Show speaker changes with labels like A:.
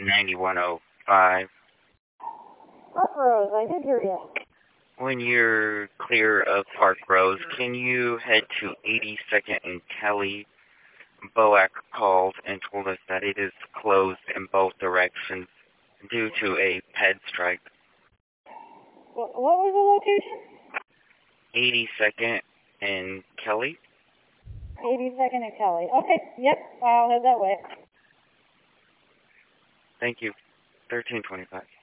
A: 9105.
B: Rose, I did hear you.
A: When you're clear of Park Rose, can you head to 82nd and Kelly? BOAC called and told us that it is closed in both directions due to a PED strike.
B: What was the location?
A: 82nd and Kelly?
B: 82nd and Kelly. Okay, yep, I'll head that way.
A: Thank you. 1325.